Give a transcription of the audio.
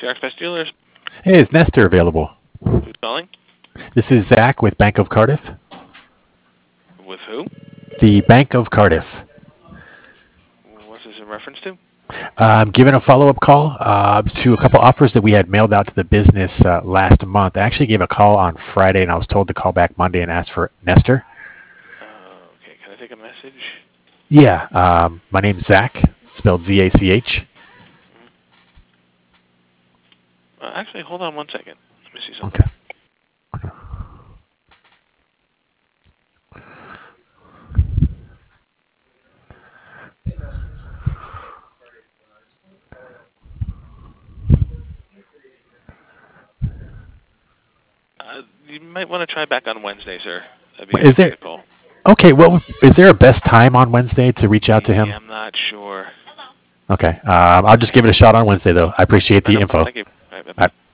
Sharks Best Dealers. Hey, is Nestor available? Who's calling? This is Zach with Bank of Cardiff. With who? The Bank of Cardiff. What's this in reference to? I'm giving a follow-up call to a couple offers that we had mailed out to the business last month. I actually gave a call on Friday, and I was told to call back Monday and ask for Nestor. Okay, can I take a message? Yeah, my name's Zach, spelled Z-A-C-H. Actually, hold on 1 second. Let me see something. Okay. You might want to try back on Wednesday, sir. Is there? Call. Okay. Well, is there a best time on Wednesday to reach out to him? I'm not sure. Okay. I'll just give it a shot on Wednesday, though. I appreciate the info. Thank you. All right, bye-bye. All right.